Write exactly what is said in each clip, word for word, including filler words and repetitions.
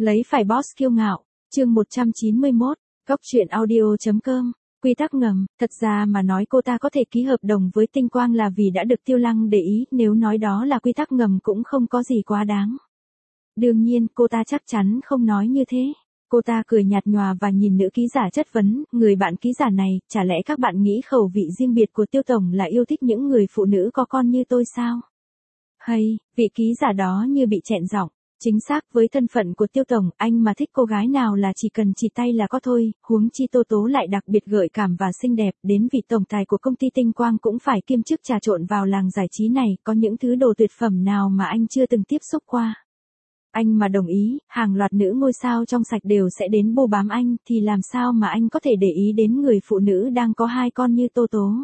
Lấy phải boss kiêu ngạo, chương một trăm chín mươi mốt, góc truyện audio.com, quy tắc ngầm, thật ra mà nói cô ta có thể ký hợp đồng với Tinh Quang là vì đã được Tiêu Lăng để ý, nếu nói đó là quy tắc ngầm cũng không có gì quá đáng. Đương nhiên, cô ta chắc chắn không nói như thế. Cô ta cười nhạt nhòa và nhìn nữ ký giả chất vấn, người bạn ký giả này, chả lẽ các bạn nghĩ khẩu vị riêng biệt của Tiêu Tổng là yêu thích những người phụ nữ có con như tôi sao? Hay, vị ký giả đó như bị chẹn giọng. Chính xác, với thân phận của Tiêu Tổng, anh mà thích cô gái nào là chỉ cần chỉ tay là có thôi, huống chi Tô Tố lại đặc biệt gợi cảm và xinh đẹp, đến vị tổng tài của công ty Tinh Quang cũng phải kiêm chức trà trộn vào làng giải trí này, có những thứ đồ tuyệt phẩm nào mà anh chưa từng tiếp xúc qua. Anh mà đồng ý, hàng loạt nữ ngôi sao trong sạch đều sẽ đến bô bám anh, thì làm sao mà anh có thể để ý đến người phụ nữ đang có hai con như Tô Tố.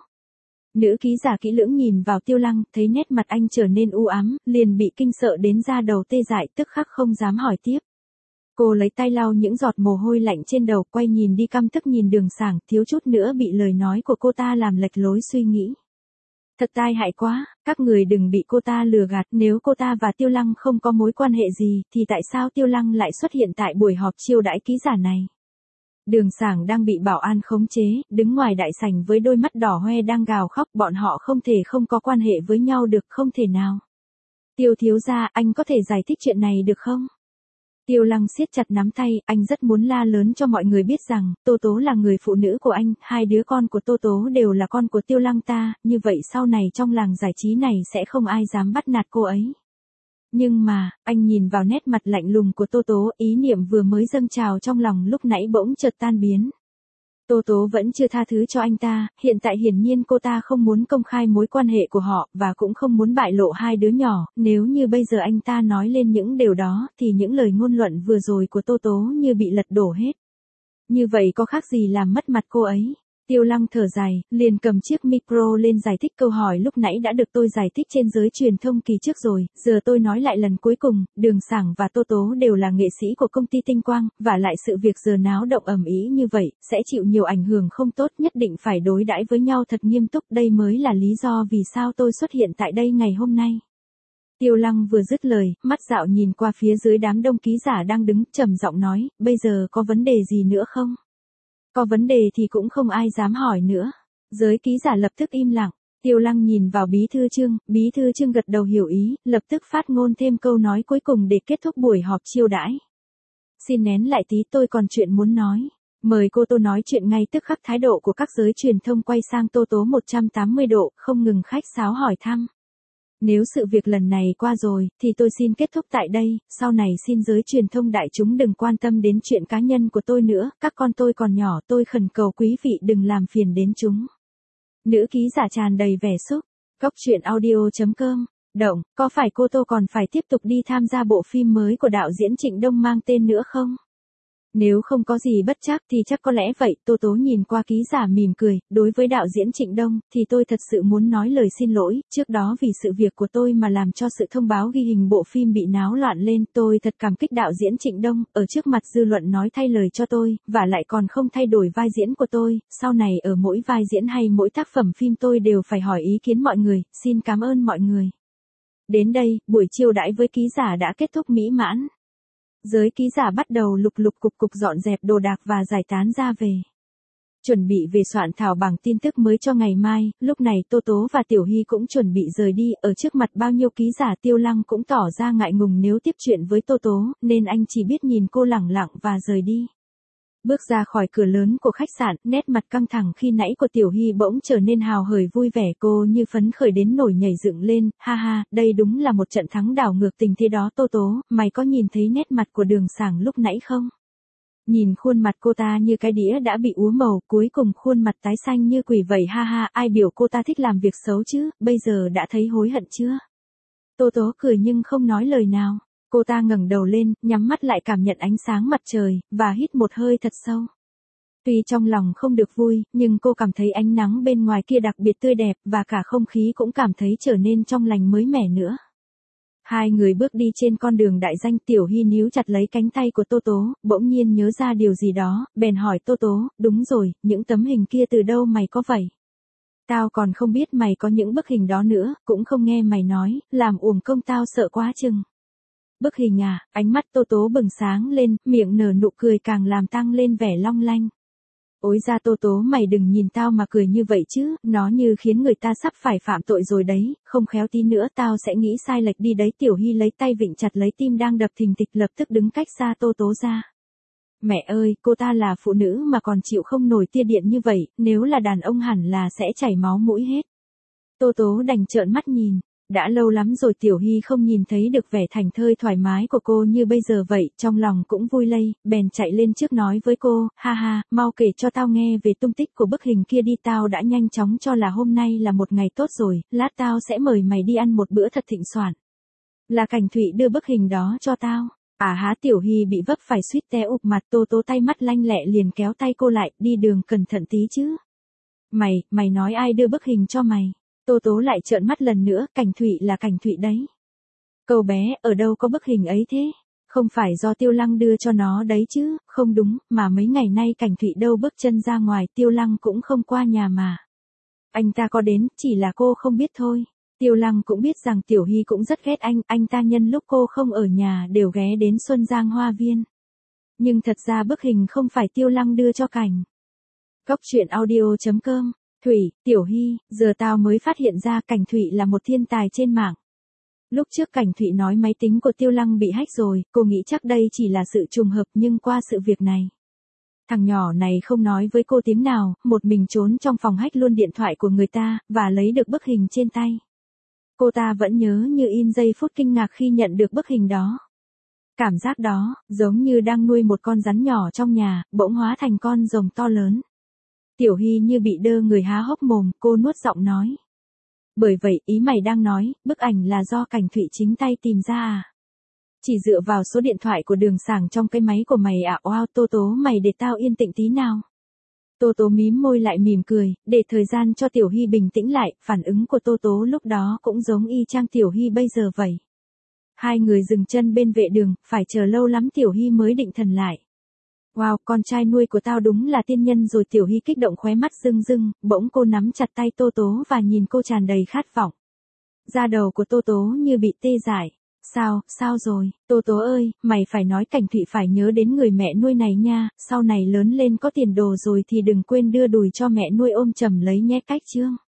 Nữ ký giả kỹ lưỡng nhìn vào Tiêu Lăng, thấy nét mặt anh trở nên u ám, liền bị kinh sợ đến da đầu tê dại, tức khắc không dám hỏi tiếp. Cô lấy tay lau những giọt mồ hôi lạnh trên đầu, quay nhìn đi căm tức nhìn Đường Sảng, thiếu chút nữa bị lời nói của cô ta làm lệch lối suy nghĩ. Thật tai hại quá, các người đừng bị cô ta lừa gạt, nếu cô ta và Tiêu Lăng không có mối quan hệ gì, thì tại sao Tiêu Lăng lại xuất hiện tại buổi họp chiêu đãi ký giả này? Đường Sảng đang bị bảo an khống chế, đứng ngoài đại sảnh với đôi mắt đỏ hoe đang gào khóc, bọn họ không thể không có quan hệ với nhau được, không thể nào. Tiêu thiếu gia, anh có thể giải thích chuyện này được không? Tiêu Lăng siết chặt nắm tay, anh rất muốn la lớn cho mọi người biết rằng, Tô Tố là người phụ nữ của anh, hai đứa con của Tô Tố đều là con của Tiêu Lăng ta, như vậy sau này trong làng giải trí này sẽ không ai dám bắt nạt cô ấy. Nhưng mà, anh nhìn vào nét mặt lạnh lùng của Tô Tố, ý niệm vừa mới dâng trào trong lòng lúc nãy bỗng chợt tan biến. Tô Tố vẫn chưa tha thứ cho anh ta, hiện tại hiển nhiên cô ta không muốn công khai mối quan hệ của họ, và cũng không muốn bại lộ hai đứa nhỏ, nếu như bây giờ anh ta nói lên những điều đó, thì những lời ngôn luận vừa rồi của Tô Tố như bị lật đổ hết. Như vậy có khác gì làm mất mặt cô ấy? Tiêu Lăng thở dài, liền cầm chiếc micro lên giải thích câu hỏi lúc nãy đã được tôi giải thích trên giới truyền thông kỳ trước rồi, giờ tôi nói lại lần cuối cùng, Đường Sảng và Tô Tố đều là nghệ sĩ của công ty Tinh Quang, và lại sự việc giờ náo động ầm ĩ như vậy, sẽ chịu nhiều ảnh hưởng không tốt, nhất định phải đối đãi với nhau thật nghiêm túc, đây mới là lý do vì sao tôi xuất hiện tại đây ngày hôm nay. Tiêu Lăng vừa dứt lời, mắt dạo nhìn qua phía dưới đám đông ký giả đang đứng, trầm giọng nói, bây giờ có vấn đề gì nữa không? Có vấn đề thì cũng không ai dám hỏi nữa. Giới ký giả lập tức im lặng. Tiêu Lăng nhìn vào bí thư Trương, bí thư Trương gật đầu hiểu ý, lập tức phát ngôn thêm câu nói cuối cùng để kết thúc buổi họp chiêu đãi. Xin nén lại tí, tôi còn chuyện muốn nói. Mời cô Tô nói chuyện ngay, tức khắc thái độ của các giới truyền thông quay sang Tô Tố một trăm tám mươi độ, không ngừng khách sáo hỏi thăm. Nếu sự việc lần này qua rồi, thì tôi xin kết thúc tại đây, sau này xin giới truyền thông đại chúng đừng quan tâm đến chuyện cá nhân của tôi nữa, các con tôi còn nhỏ, tôi khẩn cầu quý vị đừng làm phiền đến chúng. Nữ ký giả tràn đầy vẻ xúc, góc truyện audio.com, động, có phải cô Tô còn phải tiếp tục đi tham gia bộ phim mới của đạo diễn Trịnh Đông mang tên nữa không? Nếu không có gì bất trắc thì chắc có lẽ vậy, Tô Tố nhìn qua ký giả mỉm cười, đối với đạo diễn Trịnh Đông, thì tôi thật sự muốn nói lời xin lỗi, trước đó vì sự việc của tôi mà làm cho sự thông báo ghi hình bộ phim bị náo loạn lên, tôi thật cảm kích đạo diễn Trịnh Đông, ở trước mặt dư luận nói thay lời cho tôi, và lại còn không thay đổi vai diễn của tôi, sau này ở mỗi vai diễn hay mỗi tác phẩm phim tôi đều phải hỏi ý kiến mọi người, xin cảm ơn mọi người. Đến đây, buổi chiêu đãi với ký giả đã kết thúc mỹ mãn. Giới ký giả bắt đầu lục lục cục cục dọn dẹp đồ đạc và giải tán ra về. Chuẩn bị về soạn thảo bảng tin tức mới cho ngày mai, lúc này Tô Tố và Tiểu Hy cũng chuẩn bị rời đi, ở trước mặt bao nhiêu ký giả Tiêu Lăng cũng tỏ ra ngại ngùng nếu tiếp chuyện với Tô Tố, nên anh chỉ biết nhìn cô lẳng lặng và rời đi. Bước ra khỏi cửa lớn của khách sạn, nét mặt căng thẳng khi nãy của Tiểu Hy bỗng trở nên hào hởi vui vẻ, cô như phấn khởi đến nổi nhảy dựng lên, ha ha, đây đúng là một trận thắng đảo ngược tình thế đó Tô Tố, mày có nhìn thấy nét mặt của Đường Sảng lúc nãy không? Nhìn khuôn mặt cô ta như cái đĩa đã bị úa màu, cuối cùng khuôn mặt tái xanh như quỷ vậy, ha ha, ai biểu cô ta thích làm việc xấu chứ, bây giờ đã thấy hối hận chưa? Tô Tố cười nhưng không nói lời nào. Cô ta ngẩng đầu lên, nhắm mắt lại cảm nhận ánh sáng mặt trời, và hít một hơi thật sâu. Tuy trong lòng không được vui, nhưng cô cảm thấy ánh nắng bên ngoài kia đặc biệt tươi đẹp, và cả không khí cũng cảm thấy trở nên trong lành mới mẻ nữa. Hai người bước đi trên con đường đại danh, Tiểu Hy níu chặt lấy cánh tay của Tô Tố, bỗng nhiên nhớ ra điều gì đó, bèn hỏi Tô Tố, đúng rồi, những tấm hình kia từ đâu mày có vậy? Tao còn không biết mày có những bức hình đó nữa, cũng không nghe mày nói, làm uổng công tao sợ quá chừng. Bức hình à, ánh mắt Tô Tố bừng sáng lên, miệng nở nụ cười càng làm tăng lên vẻ long lanh. Ôi ra Tô Tố mày đừng nhìn tao mà cười như vậy chứ, nó như khiến người ta sắp phải phạm tội rồi đấy, không khéo tí nữa tao sẽ nghĩ sai lệch đi đấy. Tiểu Hy lấy tay vịn chặt lấy tim đang đập thình thịch, lập tức đứng cách xa Tô Tố ra. Mẹ ơi, cô ta là phụ nữ mà còn chịu không nổi tia điện như vậy, nếu là đàn ông hẳn là sẽ chảy máu mũi hết. Tô Tố đành trợn mắt nhìn. Đã lâu lắm rồi Tiểu Hy không nhìn thấy được vẻ thảnh thơi thoải mái của cô như bây giờ vậy, trong lòng cũng vui lây, bèn chạy lên trước nói với cô, ha ha, mau kể cho tao nghe về tung tích của bức hình kia đi, tao đã nhanh chóng cho là hôm nay là một ngày tốt rồi, lát tao sẽ mời mày đi ăn một bữa thật thịnh soạn. Là Cảnh Thụy đưa bức hình đó cho tao. À há, Tiểu Hy bị vấp phải suýt té ụp mặt. Tô Tố tay mắt lanh lẹ liền kéo tay cô lại, đi đường cẩn thận tí chứ. Mày, mày nói ai đưa bức hình cho mày? Tô Tố lại trợn mắt lần nữa, Cảnh Thụy là Cảnh Thụy đấy. Cậu bé, ở đâu có bức hình ấy thế? Không phải do Tiêu Lăng đưa cho nó đấy chứ? Không đúng, mà mấy ngày nay Cảnh Thụy đâu bước chân ra ngoài, Tiêu Lăng cũng không qua nhà mà. Anh ta có đến, chỉ là cô không biết thôi. Tiêu Lăng cũng biết rằng Tiểu Hy cũng rất ghét anh, anh ta nhân lúc cô không ở nhà đều ghé đến Xuân Giang Hoa Viên. Nhưng thật ra bức hình không phải Tiêu Lăng đưa cho Cảnh. Cóc truyện audio chấm com. Thủy, Tiểu Hy, giờ tao mới phát hiện ra Cảnh Thụy là một thiên tài trên mạng. Lúc trước Cảnh Thụy nói máy tính của Tiêu Lăng bị hack rồi, cô nghĩ chắc đây chỉ là sự trùng hợp, nhưng qua sự việc này. Thằng nhỏ này không nói với cô tiếng nào, một mình trốn trong phòng hack luôn điện thoại của người ta, và lấy được bức hình trên tay. Cô ta vẫn nhớ như in giây phút kinh ngạc khi nhận được bức hình đó. Cảm giác đó, giống như đang nuôi một con rắn nhỏ trong nhà, bỗng hóa thành con rồng to lớn. Tiểu Hy như bị đơ người há hốc mồm, cô nuốt giọng nói. Bởi vậy, ý mày đang nói, bức ảnh là do Cảnh Thụy chính tay tìm ra à? Chỉ dựa vào số điện thoại của Đường Sảng trong cái máy của mày à? Wow, Tô Tố mày để tao yên tĩnh tí nào. Tô Tố mím môi lại mỉm cười, để thời gian cho Tiểu Hy bình tĩnh lại, phản ứng của Tô Tố lúc đó cũng giống y chang Tiểu Hy bây giờ vậy. Hai người dừng chân bên vệ đường, phải chờ lâu lắm Tiểu Hy mới định thần lại. Wow, con trai nuôi của tao đúng là tiên nhân rồi. Tiểu Hy kích động khóe mắt rưng rưng, bỗng cô nắm chặt tay Tô Tố và nhìn cô tràn đầy khát vọng. Da đầu của Tô Tố như bị tê dại. Sao, sao rồi, Tô Tố ơi, mày phải nói Cảnh Thụy phải nhớ đến người mẹ nuôi này nha, sau này lớn lên có tiền đồ rồi thì đừng quên đưa đùi cho mẹ nuôi ôm chầm lấy nhé. Cách chương.